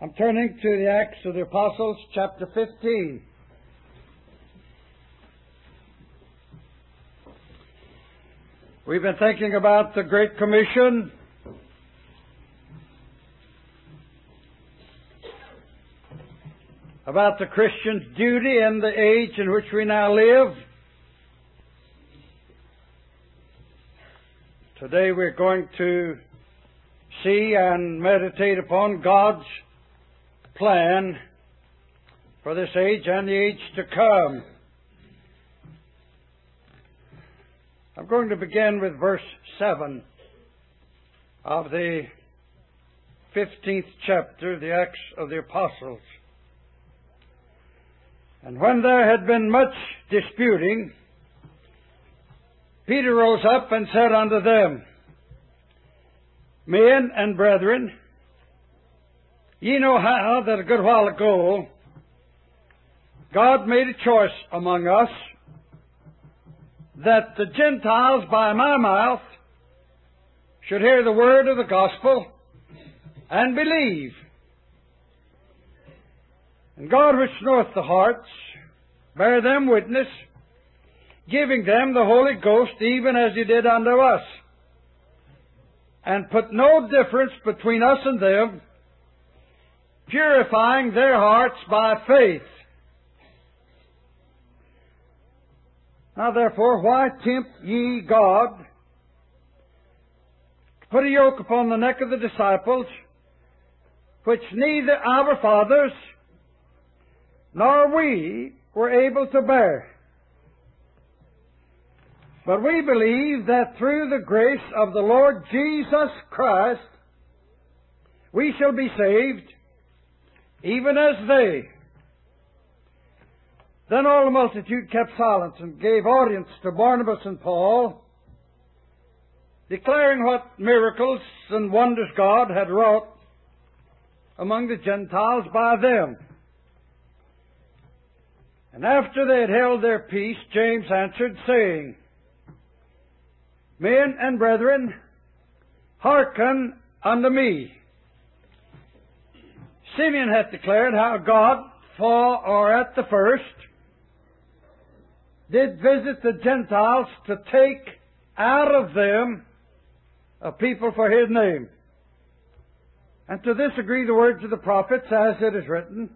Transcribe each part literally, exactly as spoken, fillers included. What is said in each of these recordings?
I'm turning to the Acts of the Apostles, chapter fifteen. We've been thinking about the Great Commission, about the Christian's duty in the age in which we now live. Today we're going to see and meditate upon God's plan for this age and the age to come. I'm going to begin with verse seven of the fifteenth chapter of the Acts of the Apostles. And when there had been much disputing, Peter rose up and said unto them, Men and brethren, ye know how that a good while ago God made a choice among us that the Gentiles by my mouth should hear the word of the gospel and believe. And God which knoweth the hearts bear them witness, giving them the Holy Ghost even as He did unto us, and put no difference between us and them, purifying their hearts by faith. Now therefore, why tempt ye God to put a yoke upon the neck of the disciples, which neither our fathers nor we were able to bear? But we believe that through the grace of the Lord Jesus Christ we shall be saved, even as they. Then all the multitude kept silence and gave audience to Barnabas and Paul, declaring what miracles and wonders God had wrought among the Gentiles by them. And after they had held their peace, James answered, saying, Men and brethren, hearken unto me. Simeon hath declared how God, for or at the first, did visit the Gentiles to take out of them a people for His name. And to this agree the words of the prophets, as it is written,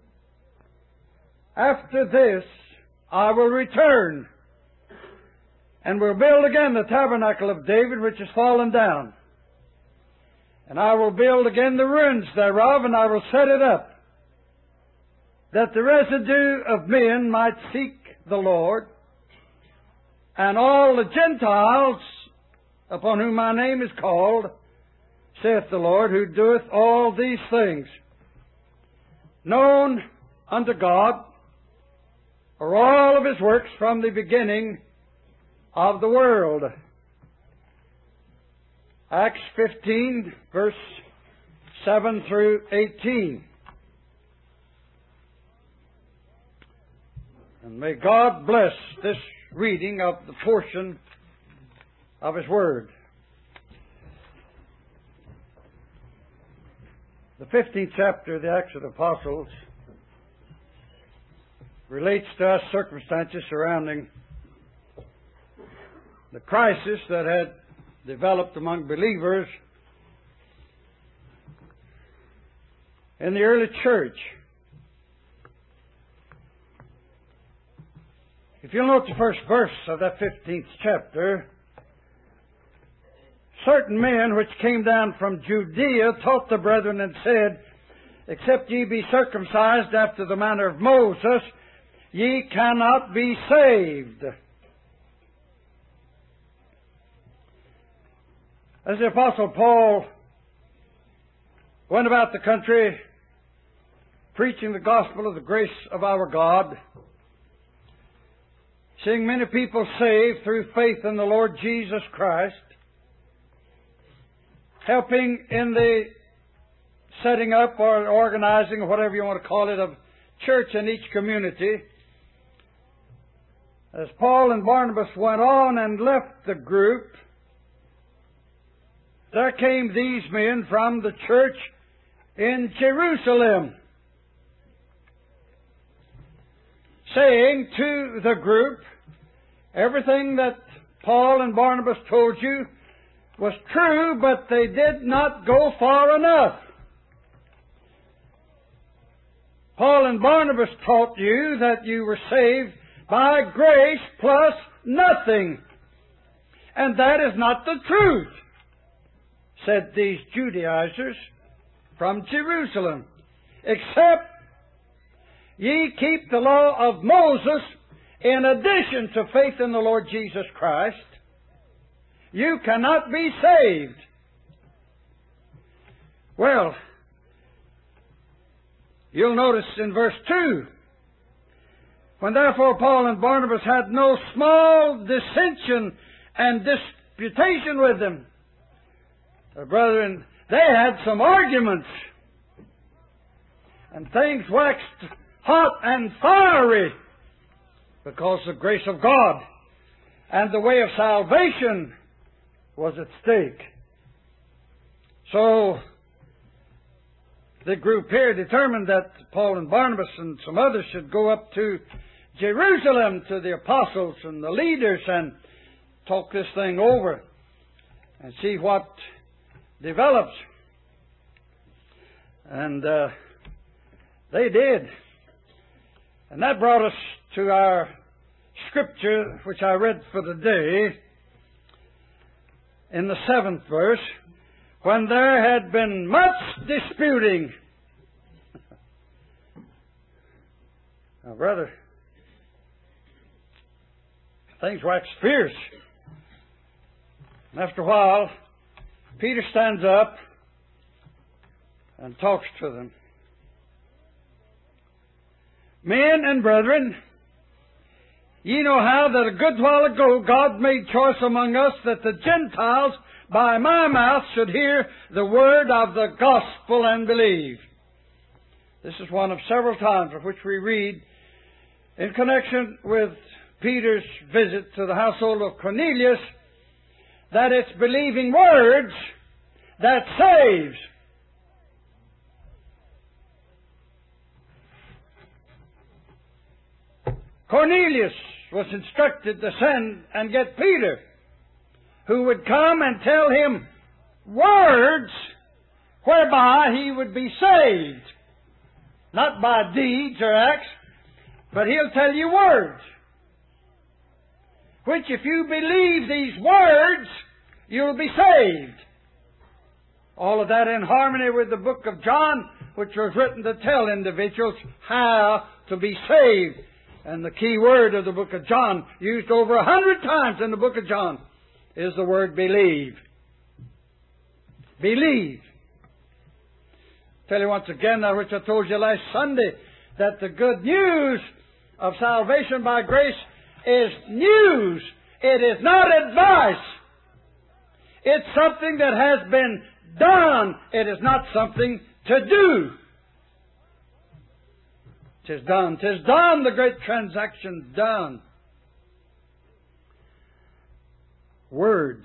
After this I will return, and will build again the tabernacle of David, which is fallen down. And I will build again the ruins thereof, and I will set it up, that the residue of men might seek the Lord, and all the Gentiles upon whom my name is called, saith the Lord, who doeth all these things, known unto God are all of His works from the beginning of the world. Acts fifteen, verse seven through eighteen. And may God bless this reading of the portion of His Word. The fifteenth chapter of the Acts of the Apostles relates to us circumstances surrounding the crisis that had developed among believers in the early church. If you'll note the first verse of that fifteenth chapter, certain men which came down from Judea taught the brethren and said, Except ye be circumcised after the manner of Moses, ye cannot be saved. As the Apostle Paul went about the country preaching the gospel of the grace of our God, seeing many people saved through faith in the Lord Jesus Christ, helping in the setting up or organizing, or whatever you want to call it, of church in each community, as Paul and Barnabas went on and left the group, there came these men from the church in Jerusalem, saying to the group, everything that Paul and Barnabas told you was true, but they did not go far enough. Paul and Barnabas taught you that you were saved by grace plus nothing. And that is not the truth, said these Judaizers from Jerusalem. Except ye keep the law of Moses in addition to faith in the Lord Jesus Christ, you cannot be saved. Well, you'll notice in verse two, when therefore Paul and Barnabas had no small dissension and disputation with them, uh, brethren, they had some arguments, and things waxed hot and fiery, because the grace of God and the way of salvation was at stake. So the group here determined that Paul and Barnabas and some others should go up to Jerusalem to the apostles and the leaders and talk this thing over and see what develops. And uh, they did. And that brought us to our scripture, which I read for the day, in the seventh verse, when there had been much disputing. Now, brother, things waxed fierce. And after a while, Peter stands up and talks to them. Men and brethren, ye know how that a good while ago God made choice among us that the Gentiles by my mouth should hear the word of the gospel and believe. This is one of several times of which we read in connection with Peter's visit to the household of Cornelius that it's believing words that saves. Cornelius was instructed to send and get Peter, who would come and tell him words whereby he would be saved. Not by deeds or acts, but he'll tell you words, which if you believe these words, you'll be saved. All of that in harmony with the book of John, which was written to tell individuals how to be saved. And the key word of the book of John, used over a hundred times in the book of John, is the word believe. Believe. Tell you once again, that which I told you last Sunday, that the good news of salvation by grace is news. It is not advice. It's something that has been done. It is not something to do. Tis done. Tis done. The great transaction done. Words.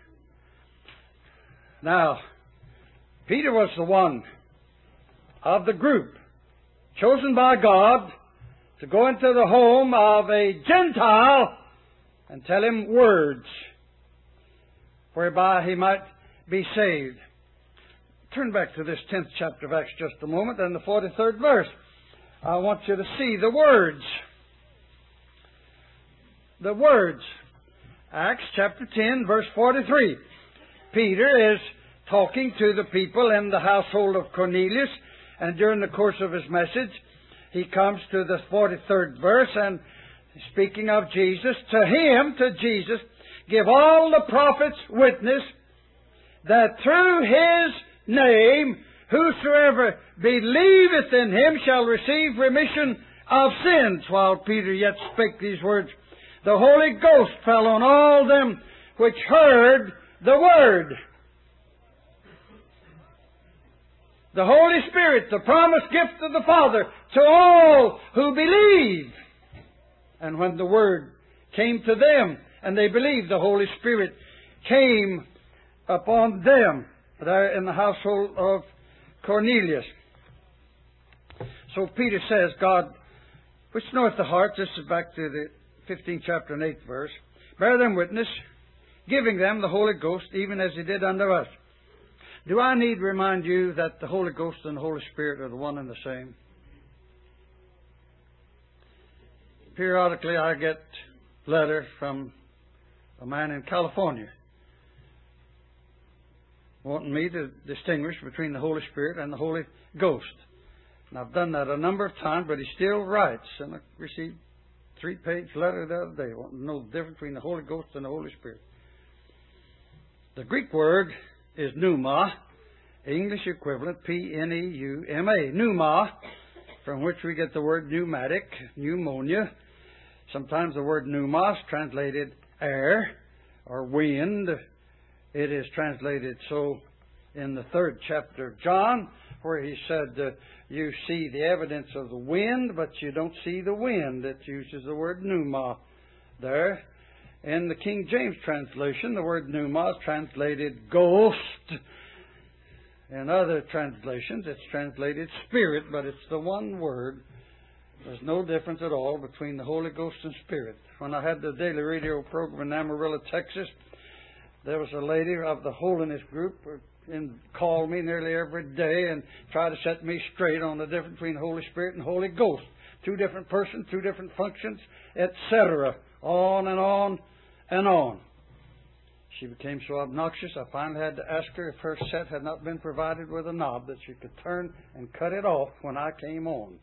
Now, Peter was the one of the group chosen by God to go into the home of a Gentile and tell him words whereby he might be saved. Turn back to this tenth chapter of Acts just a moment and the forty-third verse. I want you to see the words. The words. Acts chapter ten, verse forty-three. Peter is talking to the people in the household of Cornelius, and during the course of his message, he comes to the forty-third verse, and speaking of Jesus, to him, to Jesus, give all the prophets witness that through his name whosoever believeth in him shall receive remission of sins. While Peter yet spake these words, the Holy Ghost fell on all them which heard the word. The Holy Spirit, the promised gift of the Father, to all who believe. And when the word came to them, and they believed, the Holy Spirit came upon them there in the household of Cornelius. So Peter says, God, which knoweth the heart, this is back to the fifteenth chapter and eighth verse, bear them witness, giving them the Holy Ghost, even as He did unto us. Do I need to remind you that the Holy Ghost and the Holy Spirit are the one and the same? Periodically I get letters from a man in California wanting me to distinguish between the Holy Spirit and the Holy Ghost. And I've done that a number of times, but he still writes. And I received a three-page letter the other day wanting to know the difference between the Holy Ghost and the Holy Spirit. The Greek word is pneuma, English equivalent P N E U M A, pneuma, from which we get the word pneumatic, pneumonia. Sometimes the word pneuma is translated air or wind. It is translated so in the third chapter of John, where he said, uh, you see the evidence of the wind, but you don't see the wind. It uses the word pneuma there. In the King James translation, the word pneuma is translated ghost. In other translations, it's translated spirit, but it's the one word. There's no difference at all between the Holy Ghost and Spirit. When I had the daily radio program in Amarillo, Texas, there was a lady of the Holiness group and called me nearly every day and tried to set me straight on the difference between Holy Spirit and Holy Ghost. Two different persons, two different functions, et cetera. On and on and on. She became so obnoxious, I finally had to ask her if her set had not been provided with a knob that she could turn and cut it off when I came on.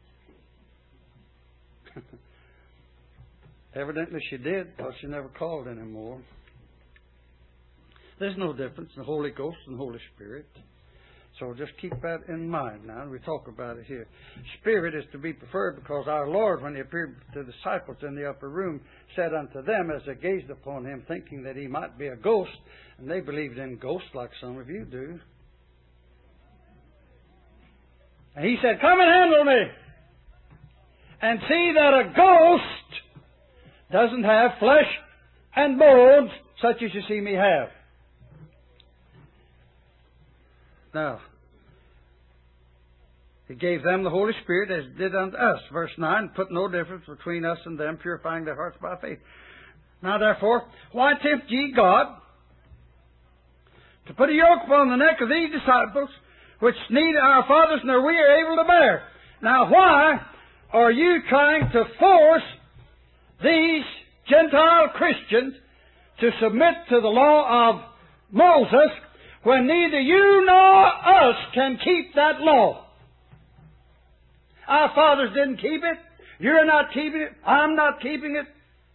Evidently she did, because she never called anymore. There's no difference in the Holy Ghost and the Holy Spirit. So just keep that in mind now. We talk about it here. Spirit is to be preferred because our Lord, when He appeared to the disciples in the upper room, said unto them as they gazed upon Him, thinking that He might be a ghost, and they believed in ghosts like some of you do. And He said, come and handle me, and see that a ghost doesn't have flesh and bones such as you see me have. Now, He gave them the Holy Spirit as He did unto us. Verse nine, put no difference between us and them, purifying their hearts by faith. Now therefore, why tempt ye God to put a yoke upon the neck of these disciples, which neither our fathers nor we are able to bear? Now why are you trying to force these Gentile Christians to submit to the law of Moses, when neither you nor us can keep that law? Our fathers didn't keep it. You're not keeping it. I'm not keeping it.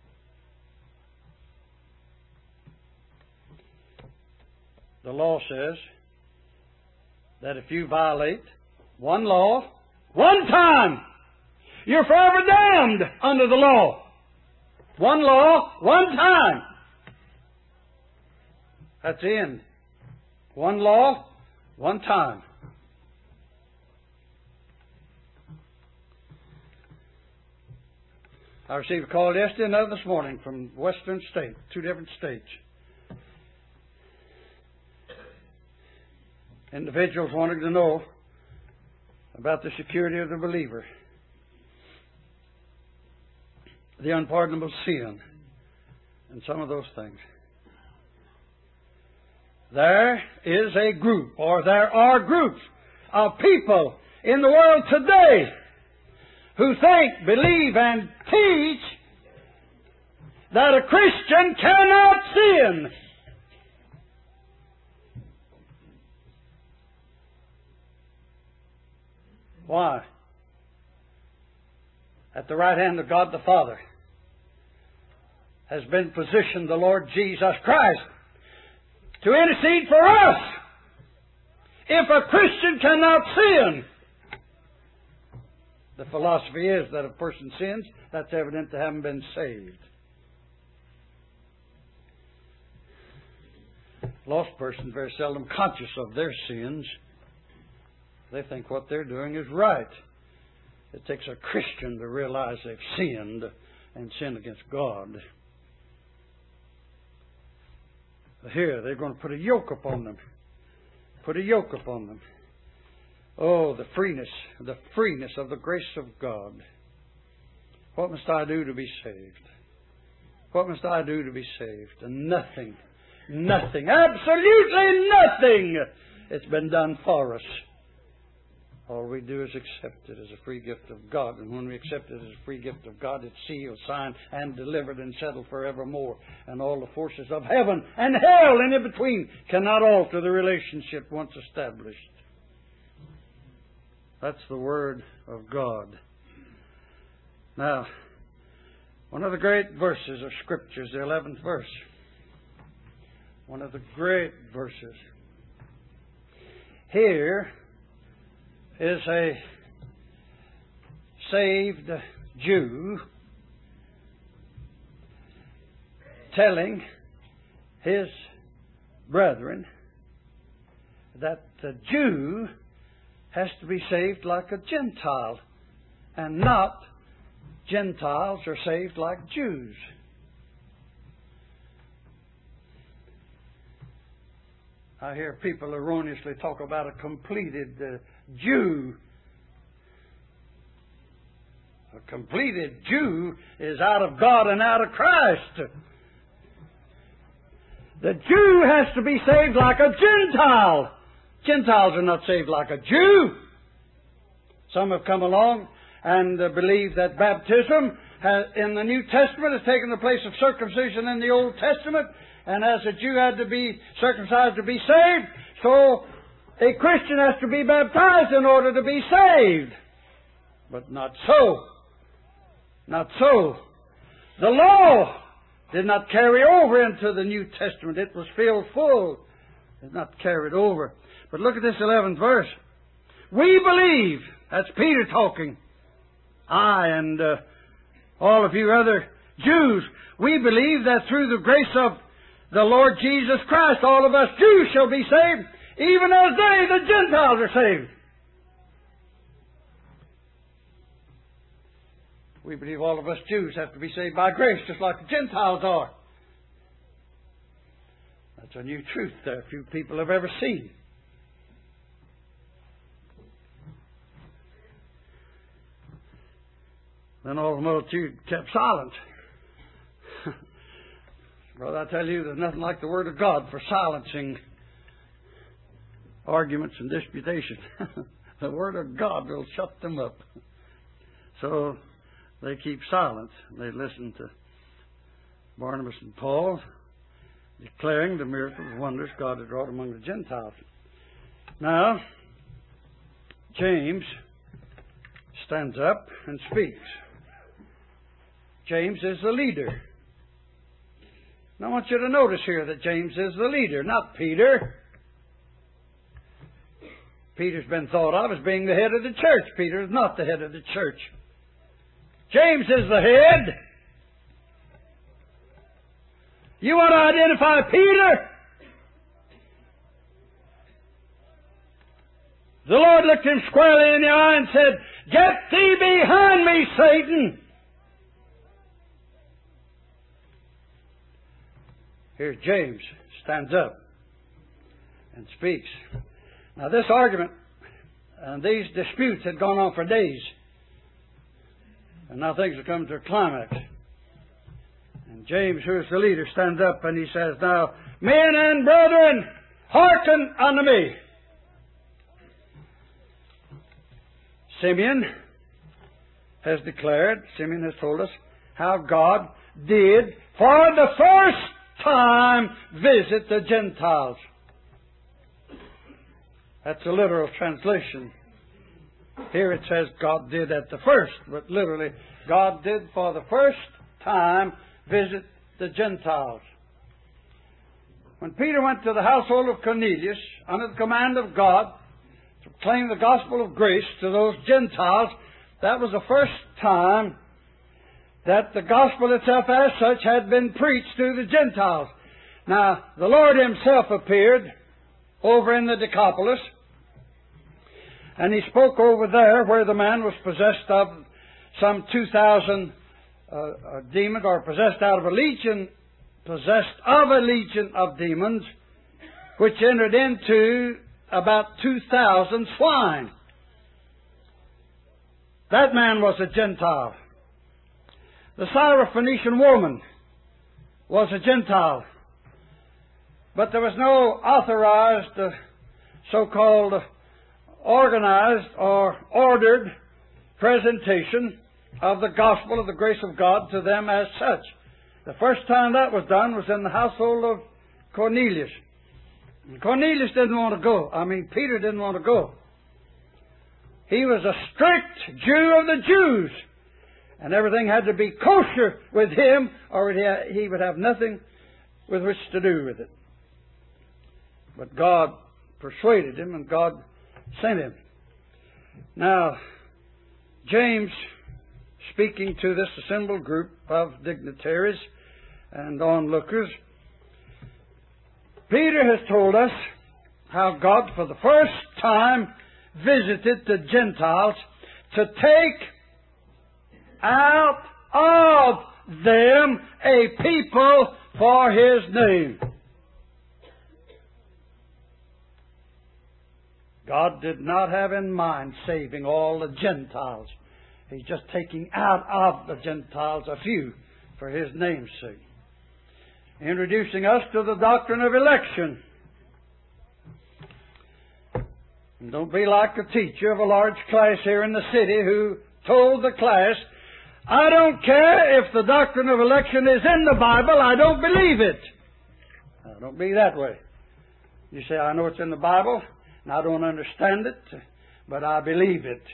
The law says that if you violate one law, one time, you're forever damned under the law. One law, one time. That's the end. One law, one time. I received a call yesterday and another this morning from Western State, two different states. Individuals wanting to know about the security of the believer, the unpardonable sin, and some of those things. There is a group, or there are groups of people in the world today who think, believe, and teach that a Christian cannot sin. Why? At the right hand of God the Father has been positioned the Lord Jesus Christ to intercede for us. If a Christian cannot sin, the philosophy is that if a person sins, that's evident they haven't been saved. Lost persons very seldom conscious of their sins. They think what they're doing is right. It takes a Christian to realize they've sinned and sinned against God. Here, they're going to put a yoke upon them. Put a yoke upon them. Oh, the freeness, the freeness of the grace of God. What must I do to be saved? What must I do to be saved? And nothing, nothing, absolutely nothing. It's been done for us. All we do is accept it as a free gift of God. And when we accept it as a free gift of God, it's sealed, signed, and delivered and settled forevermore. And all the forces of heaven and hell and in between cannot alter the relationship once established. That's the Word of God. Now, one of the great verses of Scripture is the eleventh verse. One of the great verses. Here is a saved Jew telling his brethren that the Jew has to be saved like a Gentile, and not Gentiles are saved like Jews. I hear people erroneously talk about a completed uh, Jew. A completed Jew is out of God and out of Christ. The Jew has to be saved like a Gentile. Gentiles are not saved like a Jew. Some have come along and uh, believe that baptism has, in the New Testament has taken the place of circumcision in the Old Testament, and as a Jew had to be circumcised to be saved, so a Christian has to be baptized in order to be saved. But not so. Not so. The law did not carry over into the New Testament. It was filled full. It did not carry it over. But look at this eleventh verse. We believe, that's Peter talking, I and uh, all of you other Jews, we believe that through the grace of the Lord Jesus Christ, all of us Jews shall be saved, even as they, the Gentiles, are saved. We believe all of us Jews have to be saved by grace, just like the Gentiles are. That's a new truth that few people have ever seen. Then all the multitude kept silent. Brother, I tell you, there's nothing like the Word of God for silencing arguments and disputation. The Word of God will shut them up. So they keep silent. They listen to Barnabas and Paul declaring the miracles and wonders God had wrought among the Gentiles. Now, James stands up and speaks. James is the leader. Now I want you to notice here that James is the leader, not Peter. Peter's been thought of as being the head of the church. Peter is not the head of the church. James is the head. You want to identify Peter? The Lord looked him squarely in the eye and said, "Get thee behind me, Satan." Here James stands up and speaks. Now this argument and these disputes had gone on for days. And now things have come to a climax. And James, who is the leader, stands up and he says, "Now, men and brethren, hearken unto me." Simeon has declared, Simeon has told us, how God did, for the first time, visit the Gentiles. That's a literal translation. Here it says God did at the first, but literally, God did for the first time visit the Gentiles. When Peter went to the household of Cornelius, under the command of God, to proclaim the gospel of grace to those Gentiles, that was the first time that the gospel itself as such had been preached to the Gentiles. Now, the Lord Himself appeared over in the Decapolis, and He spoke over there where the man was possessed of some two thousand uh, demons, or possessed out of a legion, possessed of a legion of demons, which entered into about two thousand swine. That man was a Gentile. The Syrophoenician woman was a Gentile. But there was no authorized, uh, so-called organized or ordered presentation of the gospel of the grace of God to them as such. The first time that was done was in the household of Cornelius. And Cornelius didn't want to go. I mean, Peter didn't want to go. He was a strict Jew of the Jews. And everything had to be kosher with him, or he would have nothing with which to do with it. But God persuaded him, and God sent him. Now, James, speaking to this assembled group of dignitaries and onlookers, Peter has told us how God, for the first time, visited the Gentiles to take out of them a people for His name. God did not have in mind saving all the Gentiles. He's just taking out of the Gentiles a few for His name's sake. Introducing us to the doctrine of election. And don't be like the teacher of a large class here in the city who told the class, I don't care if the doctrine of election is in the Bible, I don't believe it. Now, don't be that way. You say, I know it's in the Bible, and I don't understand it, but I believe it.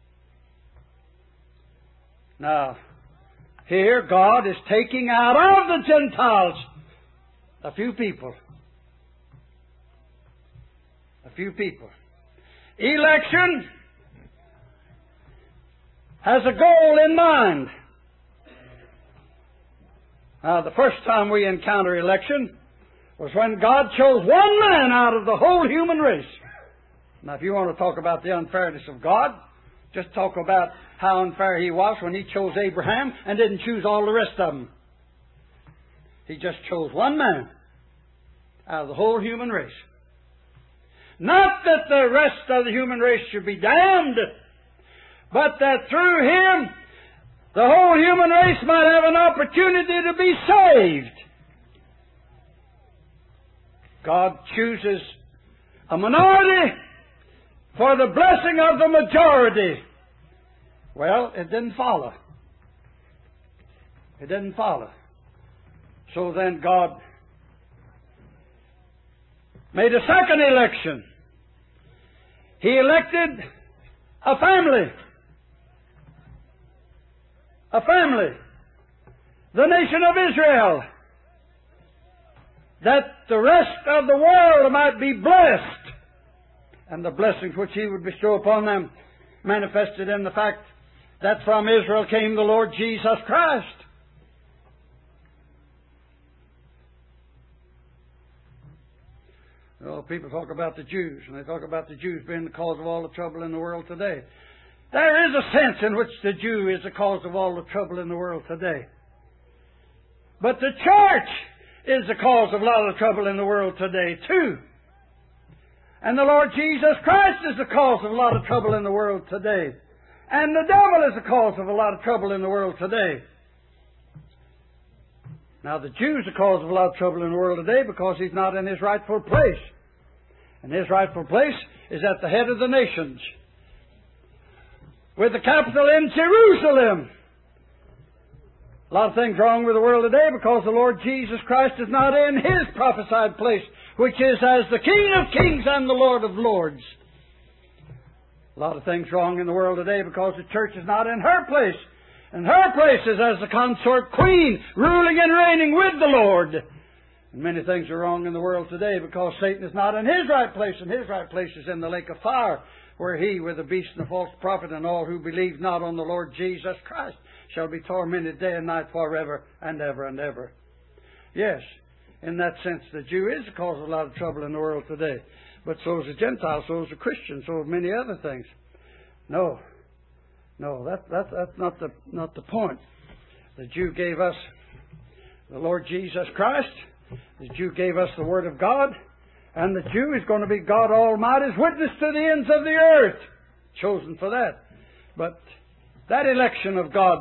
Now, here God is taking out of the Gentiles a few people. A few people. Election has a goal in mind. Now, the first time we encounter election was when God chose one man out of the whole human race. Now, if you want to talk about the unfairness of God, just talk about how unfair He was when He chose Abraham and didn't choose all the rest of them. He just chose one man out of the whole human race. Not that the rest of the human race should be damned, but that through Him the whole human race might have an opportunity to be saved. God chooses a minority for the blessing of the majority. Well, it didn't follow. It didn't follow. So then God made a second election. He elected a family. A family. The nation of Israel. That the rest of the world might be blessed. And the blessings which He would bestow upon them manifested in the fact that from Israel came the Lord Jesus Christ. Well, people talk about the Jews, and they talk about the Jews being the cause of all the trouble in the world today. There is a sense in which the Jew is the cause of all the trouble in the world today. But the church is the cause of a lot of the trouble in the world today, too. And the Lord Jesus Christ is the cause of a lot of trouble in the world today. And the devil is the cause of a lot of trouble in the world today. Now, the Jew is the cause of a lot of trouble in the world today because he's not in his rightful place. And his rightful place is at the head of the nations, with the capital in Jerusalem. A lot of things wrong with the world today because the Lord Jesus Christ is not in His prophesied place, which is as the King of kings and the Lord of lords. A lot of things wrong in the world today because the church is not in her place. And her place is as the consort queen, ruling and reigning with the Lord. And many things are wrong in the world today because Satan is not in his right place, and his right place is in the lake of fire, where he, with the beast and the false prophet and all who believe not on the Lord Jesus Christ, shall be tormented day and night forever and ever and ever. Yes, in that sense, the Jew is the cause of a lot of trouble in the world today. But so is the Gentile, so is the Christian, so is many other things. No. No, that, that, that's not the, not the point. The Jew gave us the Lord Jesus Christ. The Jew gave us the Word of God. And the Jew is going to be God Almighty's witness to the ends of the earth. Chosen for that. But That election of God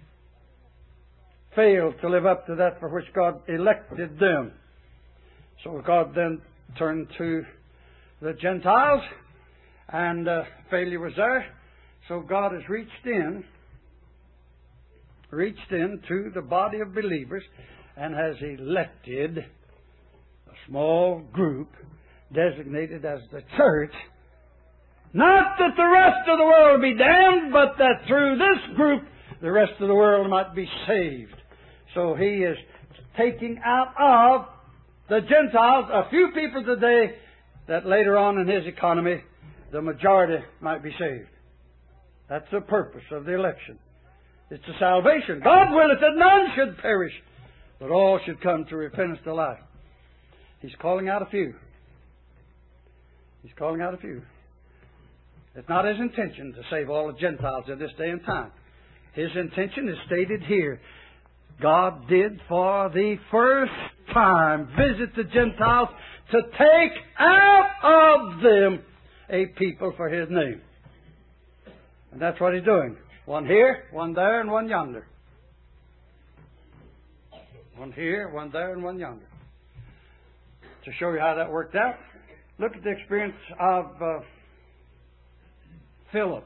failed to live up to that for which God elected them. So God then turned to the Gentiles, and uh, failure was there. So God has reached in, reached into the body of believers and has elected a small group designated as the church. Not that the rest of the world be damned, but that through this group the rest of the world might be saved. So He is taking out of the Gentiles a few people today that later on in His economy the majority might be saved. That's the purpose of the election. It's a salvation. God willeth that none should perish, but all should come to repentance to life. He's calling out a few. He's calling out a few. It's not His intention to save all the Gentiles in this day and time. His intention is stated here. God did for the first time visit the Gentiles to take out of them a people for His name. And that's what He's doing. One here, one there, and one yonder. One here, one there, and one yonder. To show you how that worked out, look at the experience of uh, Philip.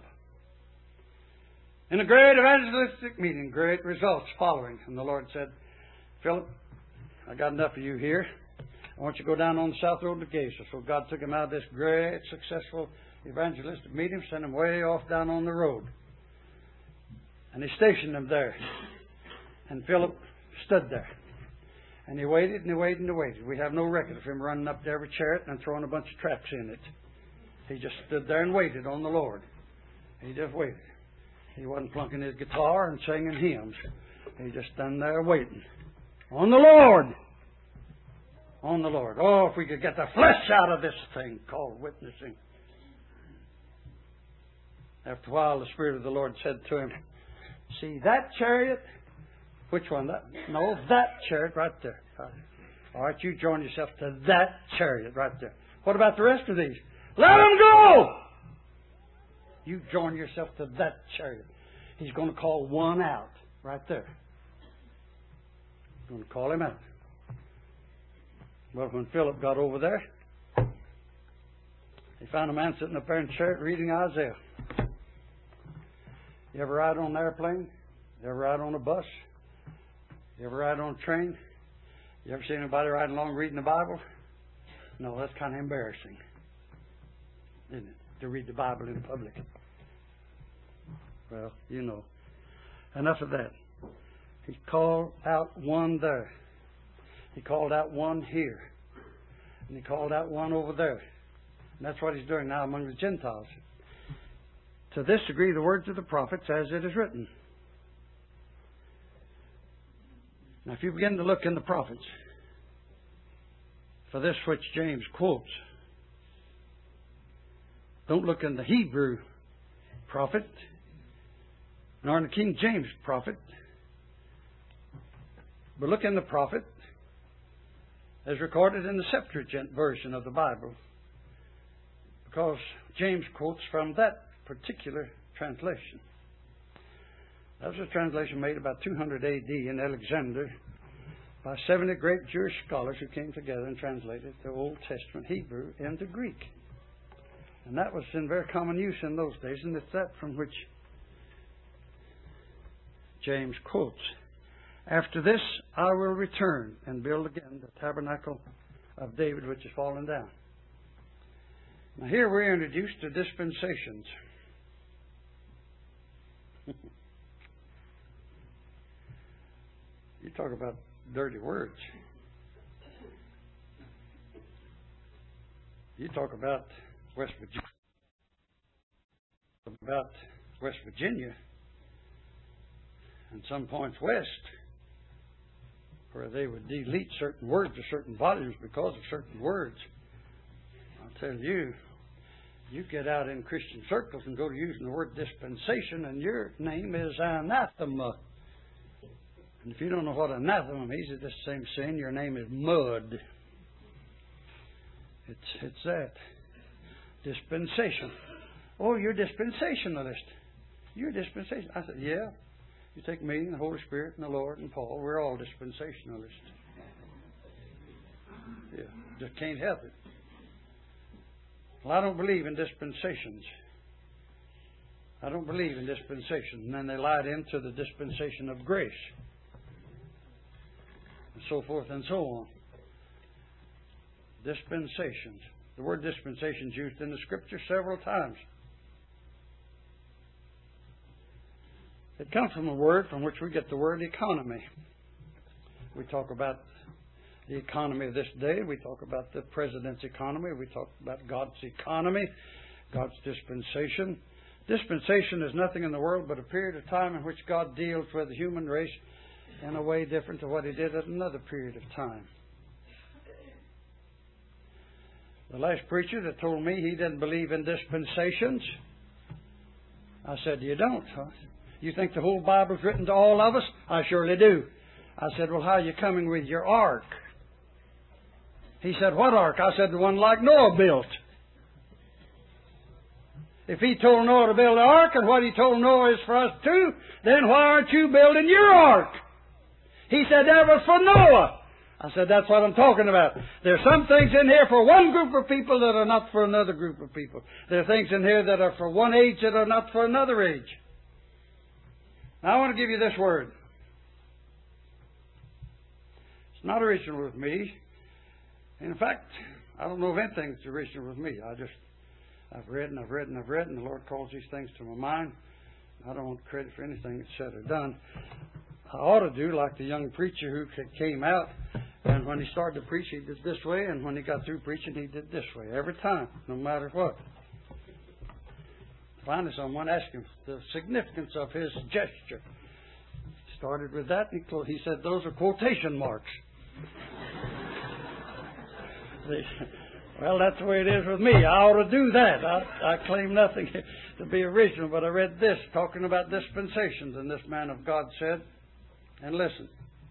In a great evangelistic meeting, great results following. And the Lord said, Philip, I got enough of you here. I want you to go down on the south road to Gaza. So God took him out of this great, successful evangelistic meeting, sent him way off down on the road. And He stationed him there. And Philip stood there. And he waited and he waited and he waited. We have no record of him running up to every chariot and throwing a bunch of traps in it. He just stood there and waited on the Lord. He just waited. He wasn't plunking his guitar and singing hymns. He just stood there waiting. On the Lord. On the Lord. Oh, if we could get the flesh out of this thing called witnessing. After a while, the Spirit of the Lord said to him, see that chariot? Which one? That? No, that chariot right there. All right, you join yourself to that chariot right there. What about the rest of these? Let them go! You join yourself to that chariot. He's going to call one out right there. He's going to call him out. Well, when Philip got over there, he found a man sitting up there in the chariot reading Isaiah. You ever ride on an airplane? You ever ride on a bus? You ever ride on a train? You ever seen anybody riding along reading the Bible? No, that's kind of embarrassing, isn't it? To read the Bible in public. Well, you know. Enough of that. He called out one there. He called out one here. And He called out one over there. And that's what He's doing now among the Gentiles. To this degree, the words of the prophets, as it is written. Now, if you begin to look in the prophets, for this which James quotes, don't look in the Hebrew prophet, nor in the King James prophet, but look in the prophet as recorded in the Septuagint version of the Bible, because James quotes from that particular translation. That was a translation made about two hundred A D in Alexander by seventy great Jewish scholars who came together and translated the Old Testament Hebrew into Greek. And that was in very common use in those days, and it's that from which James quotes. After this I will return and build again the tabernacle of David which is fallen down. Now here we're introduced to dispensations. You talk about dirty words. You talk about West Virginia, about West Virginia, and some points west, where they would delete certain words or certain volumes because of certain words. I'll tell you, you get out in Christian circles and go to using the word dispensation, and your name is anathema. And if you don't know what anathema means, it's the same sin. Your name is mud. It's it's that. Dispensation. Oh, you're dispensationalist. You're a dispensation. I said, yeah. You take me and the Holy Spirit and the Lord and Paul. We're all dispensationalists. Yeah, just can't help it. Well, I don't believe in dispensations. I don't believe in dispensation. And then they lied into the dispensation of grace. And so forth and so on. Dispensations. The word dispensation is used in the Scripture several times. It comes from a word from which we get the word economy. We talk about the economy of this day. We talk about the president's economy. We talk about God's economy, God's dispensation. Dispensation is nothing in the world but a period of time in which God deals with the human race in a way different to what He did at another period of time. The last preacher that told me he didn't believe in dispensations, I said, you don't, huh? You think the whole Bible's written to all of us? I surely do. I said, well, how are you coming with your ark? He said, what ark? I said, the one like Noah built. If He told Noah to build an ark, and what He told Noah is for us too, then why aren't you building your ark? He said, that was for Noah. I said, that's what I'm talking about. There are some things in here for one group of people that are not for another group of people. There are things in here that are for one age that are not for another age. Now I want to give you this word. It's not original with me. In fact, I don't know of anything that's original with me. I just, I've read and I've read and I've read, and the Lord calls these things to my mind. I don't want credit for anything that's said or done. I ought to do like the young preacher who came out, and when he started to preach, he did this way, and when he got through preaching, he did this way. Every time, no matter what. Finally, someone asked him the significance of his gesture. He started with that, and he said, those are quotation marks. Well, that's the way it is with me. I ought to do that. I, I claim nothing to be original, but I read this, talking about dispensations, and this man of God said, and listen,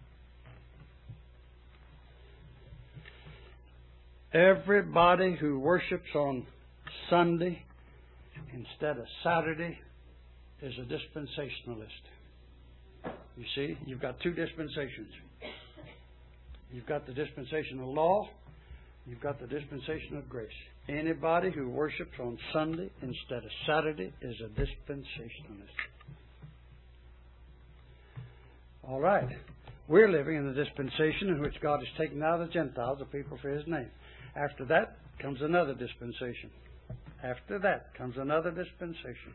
everybody who worships on Sunday instead of Saturday is a dispensationalist. You see, you've got two dispensations. You've got the dispensation of law. You've got the dispensation of grace. Anybody who worships on Sunday instead of Saturday is a dispensationalist. All right. We're living in the dispensation in which God has taken out of the Gentiles, the people for His name. After that comes another dispensation. After that comes another dispensation.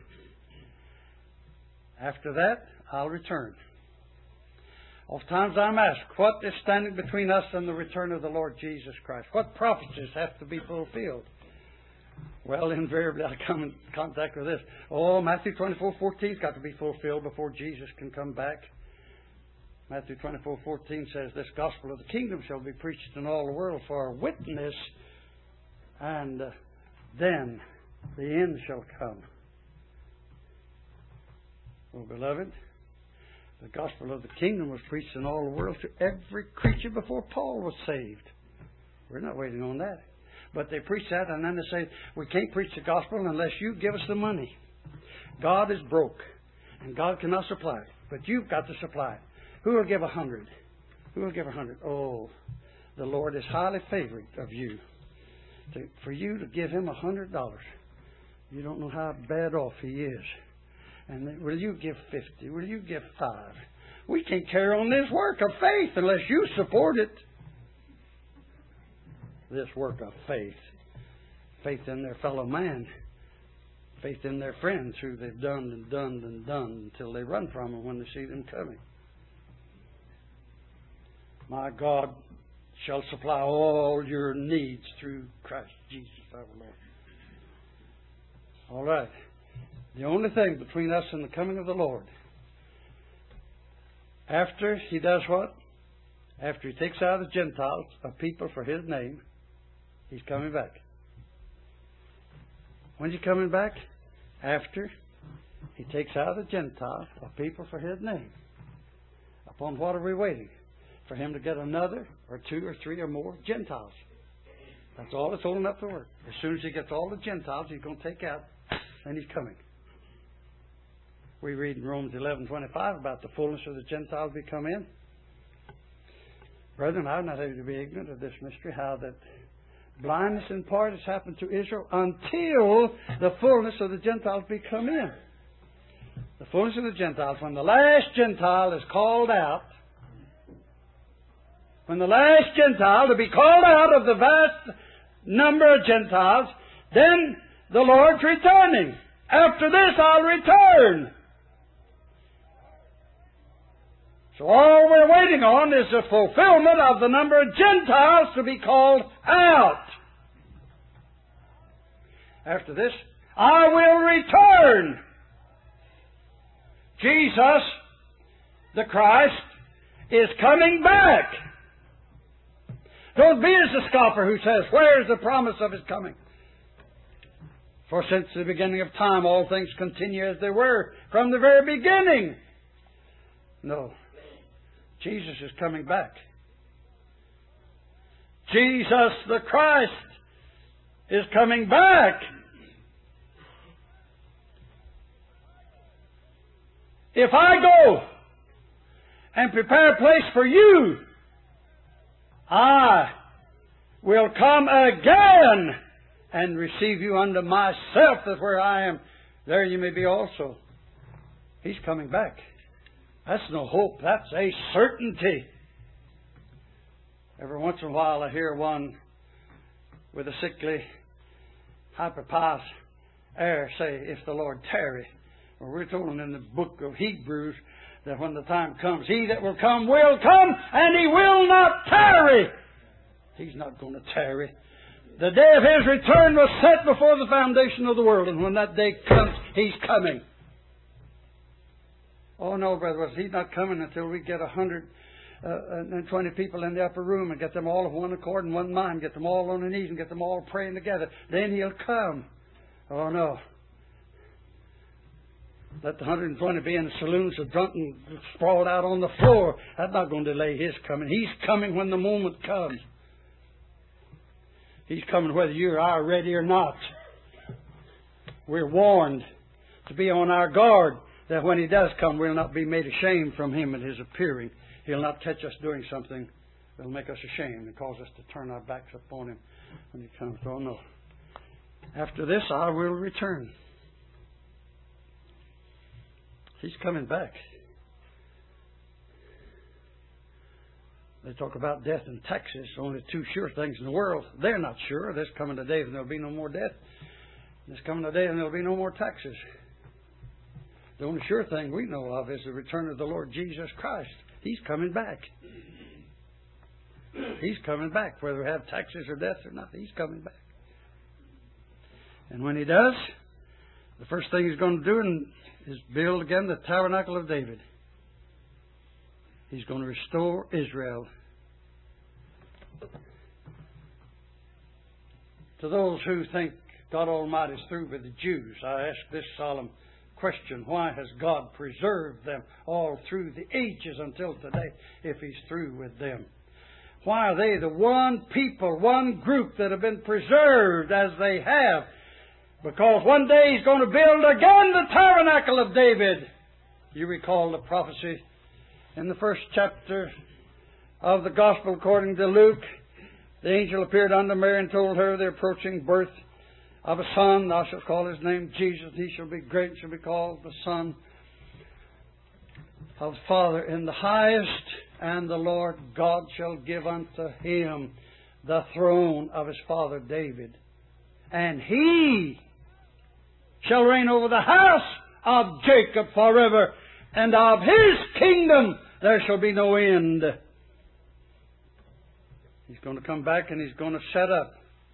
After that, I'll return. Oftentimes I'm asked, what is standing between us and the return of the Lord Jesus Christ? What prophecies have to be fulfilled? Well, invariably I come in contact with this. Oh, Matthew twenty-four fourteen has got to be fulfilled before Jesus can come back. Matthew twenty-four fourteen says, this gospel of the kingdom shall be preached in all the world for a witness, and uh, then the end shall come. Oh, beloved, the gospel of the kingdom was preached in all the world to every creature before Paul was saved. We're not waiting on that. But they preach that, and then they say, we can't preach the gospel unless you give us the money. God is broke, and God cannot supply it. But you've got to supply it. Who will give a hundred? Who will give a hundred? Oh, the Lord is highly favored of you. To, for you to give Him a hundred dollars. You don't know how bad off He is. And then, will you give fifty? Will you give five? We can't carry on this work of faith unless you support it. This work of faith. Faith in their fellow man. Faith in their friends who they've done and done and done until they run from them when they see them coming. My God shall supply all your needs through Christ Jesus our Lord. All right. The only thing between us and the coming of the Lord, after He does what? After He takes out of the Gentiles a people for His name, He's coming back. When's He coming back? After He takes out of the Gentiles a people for His name. Upon what are we waiting? For Him to get another or two or three or more Gentiles. That's all that's holding up the work. As soon as He gets all the Gentiles He's going to take out, then He's coming. We read in Romans eleven twenty-five about the fullness of the Gentiles be come in. Brethren, I'm not able to be ignorant of this mystery, how that blindness in part has happened to Israel until the fullness of the Gentiles be come in. The fullness of the Gentiles, when the last Gentile is called out, when the last Gentile to be called out of the vast number of Gentiles, then the Lord's returning. After this, I'll return. So all we're waiting on is the fulfillment of the number of Gentiles to be called out. After this, I will return. Jesus, the Christ, is coming back. Don't be as the scoffer who says, where is the promise of His coming? For since the beginning of time, all things continue as they were from the very beginning. No. Jesus is coming back. Jesus the Christ is coming back. If I go and prepare a place for you, I will come again and receive you unto myself, that where I am, there you may be also. He's coming back. That's no hope. That's a certainty. Every once in a while I hear one with a sickly, hyperpious air say, if the Lord tarry. Well, we're told in the book of Hebrews that when the time comes, He that will come will come, and He will not tarry. He's not going to tarry. The day of His return was set before the foundation of the world, and when that day comes, He's coming. Oh no, brother, He's not coming until we get a hundred uh, and twenty people in the upper room and get them all of one accord and one mind, get them all on their knees and get them all praying together. Then He'll come. Oh no. Let the one hundred twenty be in the saloon so drunk and sprawled out on the floor. That's not going to delay His coming. He's coming when the moment comes. He's coming whether you or I are ready or not. We're warned to be on our guard, that when He does come, we'll not be made ashamed from Him at His appearing. He'll not catch us doing something that'll make us ashamed and cause us to turn our backs upon Him when He comes. Oh no. After this, I will return. He's coming back. They talk about death and taxes, only two sure things in the world. They're not sure. There's coming a day when there'll be no more death. There's coming a day when there'll be no more taxes. The only sure thing we know of is the return of the Lord Jesus Christ. He's coming back. He's coming back, whether we have taxes or death or not. He's coming back. And when He does, the first thing He's going to do is build again the tabernacle of David. He's going to restore Israel. To those who think God Almighty is through with the Jews, I ask this solemn question: why has God preserved them all through the ages until today if He's through with them? Why are they the one people, one group that have been preserved as they have? Because one day He's going to build again the tabernacle of David. You recall the prophecy in the first chapter of the Gospel according to Luke. The angel appeared unto Mary and told her the approaching birth of a son. Thou shalt call His name Jesus. He shall be great and shall be called the Son of the Father in the highest. And the Lord God shall give unto Him the throne of His father David. And He shall reign over the house of Jacob forever. And of His kingdom there shall be no end. He's going to come back and He's going to set up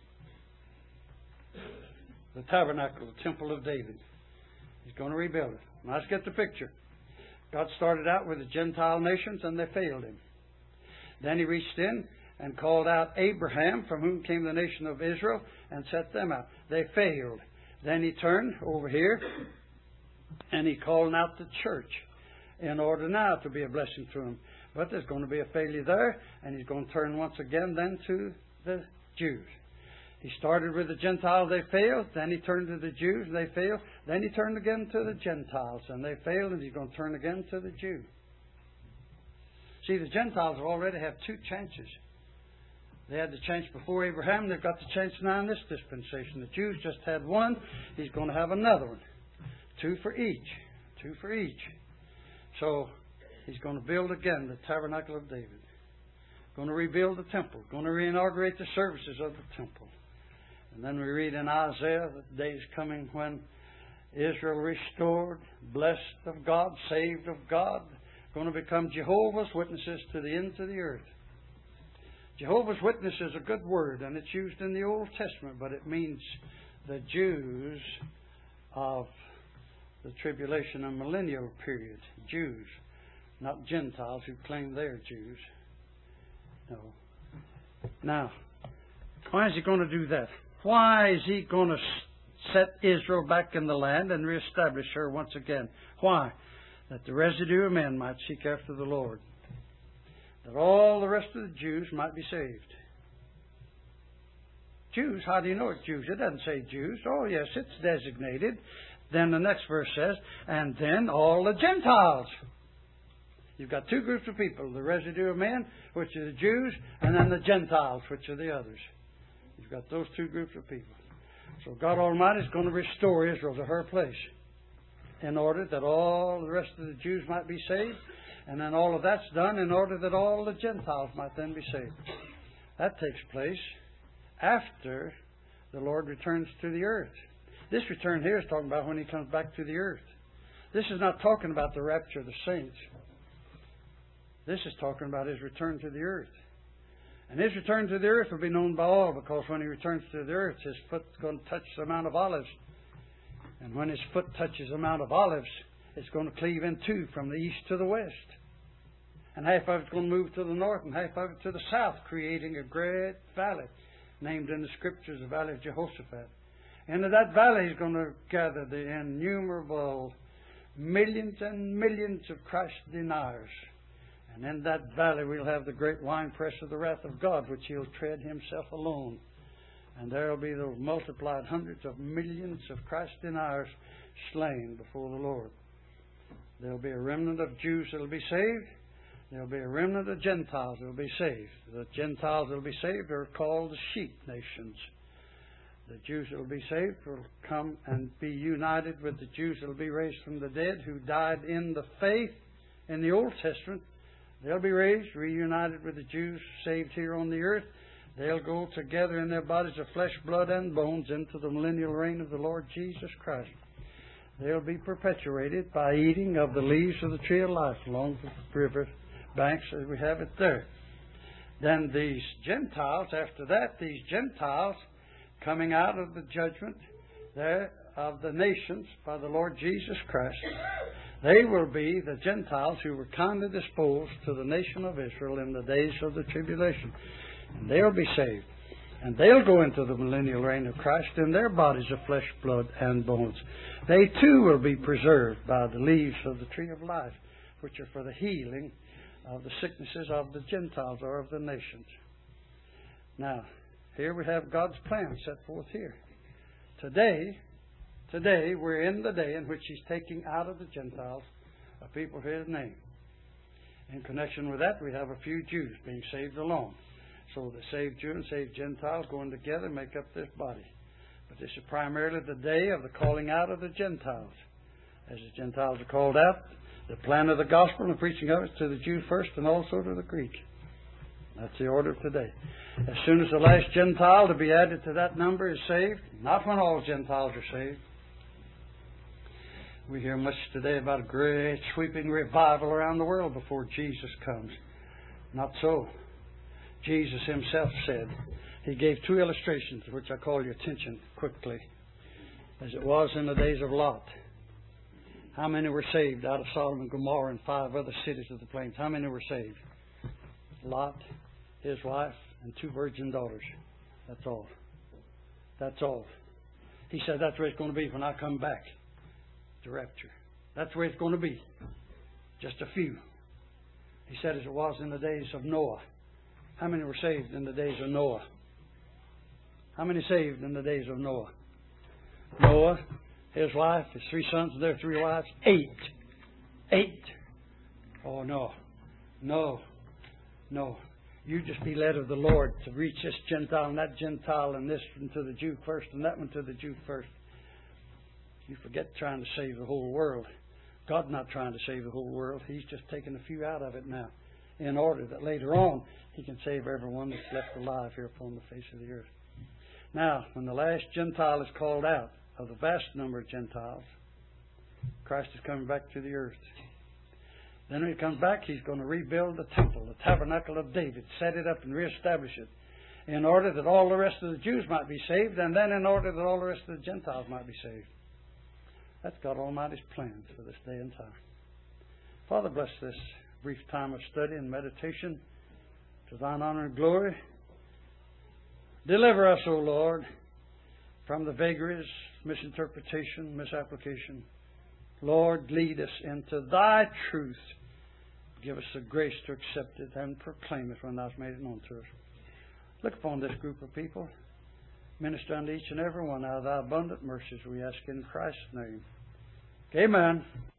the tabernacle, the temple of David. He's going to rebuild it. Now let's get the picture. God started out with the Gentile nations and they failed Him. Then He reached in and called out Abraham, from whom came the nation of Israel, and set them out. They failed. Then He turned over here and He called out the church in order now to be a blessing to them. But there's going to be a failure there, and He's going to turn once again then to the Jews. He started with the Gentiles, they failed. Then He turned to the Jews, and they failed. Then He turned again to the Gentiles, and they failed, and He's going to turn again to the Jews. See, the Gentiles already have two chances. They had the chance before Abraham. They've got the chance now in this dispensation. The Jews just had one. He's going to have another one. Two for each. Two for each. So He's going to build again the tabernacle of David. Going to rebuild the temple. Going to reinaugurate the services of the temple. And then we read in Isaiah that the day is coming when Israel restored, blessed of God, saved of God, going to become Jehovah's Witnesses to the ends of the earth. Jehovah's Witness is a good word, and it's used in the Old Testament, but it means the Jews of the tribulation and millennial period. Jews, not Gentiles who claim they're Jews. No. Now, why is He going to do that? Why is He going to set Israel back in the land and reestablish her once again? Why? That the residue of men might seek after the Lord. That all the rest of the Jews might be saved. Jews, how do you know it's Jews? It doesn't say Jews. Oh, yes, it's designated. Then the next verse says, and then all the Gentiles. You've got two groups of people, the residue of men, which are the Jews, and then the Gentiles, which are the others. You've got those two groups of people. So God Almighty is going to restore Israel to her place in order that all the rest of the Jews might be saved. And then all of that's done in order that all the Gentiles might then be saved. That takes place after the Lord returns to the earth. This return here is talking about when He comes back to the earth. This is not talking about the rapture of the saints. This is talking about His return to the earth. And His return to the earth will be known by all, because when He returns to the earth, His foot's going to touch the Mount of Olives. And when His foot touches the Mount of Olives, it's going to cleave in two from the east to the west. And half of it's going to move to the north and half of it to the south, creating a great valley, named in the Scriptures the Valley of Jehoshaphat. Into that valley He's going to gather the innumerable millions and millions of Christ deniers. And in that valley we'll have the great winepress of the wrath of God, which He'll tread Himself alone. And there will be those multiplied hundreds of millions of Christ deniers slain before the Lord. There will be a remnant of Jews that will be saved. There will be a remnant of Gentiles that will be saved. The Gentiles that will be saved are called the sheep nations. The Jews that will be saved will come and be united with the Jews that will be raised from the dead, who died in the faith in the Old Testament. They'll be raised, reunited with the Jews saved here on the earth. They'll go together in their bodies of flesh, blood, and bones into the millennial reign of the Lord Jesus Christ. They'll be perpetuated by eating of the leaves of the tree of life along the river banks as we have it there. Then these Gentiles, after that, these Gentiles coming out of the judgment there of the nations by the Lord Jesus Christ, they will be the Gentiles who were kindly disposed to the nation of Israel in the days of the tribulation. And they'll be saved. And they'll go into the millennial reign of Christ in their bodies of flesh, blood, and bones. They too will be preserved by the leaves of the tree of life, which are for the healing of the sicknesses of the Gentiles or of the nations. Now, here we have God's plan set forth here. Today, today we're in the day in which He's taking out of the Gentiles a people for His name. In connection with that, we have a few Jews being saved alone. So the saved Jew and saved Gentiles going together make up this body. But this is primarily the day of the calling out of the Gentiles. As the Gentiles are called out, the plan of the gospel and the preaching of it to the Jew first and also to the Greek. That's the order of today. As soon as the last Gentile to be added to that number is saved, not when all Gentiles are saved. We hear much today about a great sweeping revival around the world before Jesus comes. Not so. Jesus Himself said, He gave two illustrations which I call your attention quickly. As it was in the days of Lot. How many were saved out of Sodom and Gomorrah and five other cities of the plains? How many were saved? Lot, his wife, and two virgin daughters. That's all. That's all. He said that's where it's going to be when I come back to rapture. That's where it's going to be. Just a few. He said as it was in the days of Noah. How many were saved in the days of Noah? How many saved in the days of Noah? Noah, his wife, his three sons, and their three wives. Eight. Eight. Oh, no. No. No. You just be led of the Lord to reach this Gentile and that Gentile and this one to the Jew first and that one to the Jew first. You forget trying to save the whole world. God's not trying to save the whole world. He's just taking a few out of it now in order that later on He can save everyone that's left alive here upon the face of the earth. Now, when the last Gentile is called out of the vast number of Gentiles, Christ is coming back to the earth. Then when He comes back, He's going to rebuild the temple, the tabernacle of David, set it up and reestablish it in order that all the rest of the Jews might be saved, and then in order that all the rest of the Gentiles might be saved. That's God Almighty's plans for this day and time. Father, bless this brief time of study and meditation to Thine honor and glory. Deliver us, O Lord, from the vagaries, misinterpretation, misapplication. Lord, lead us into Thy truth. Give us the grace to accept it and proclaim it when Thou hast made it known to us. Look upon this group of people. Minister unto each and every one out of Thy abundant mercies, we ask in Christ's name. Amen.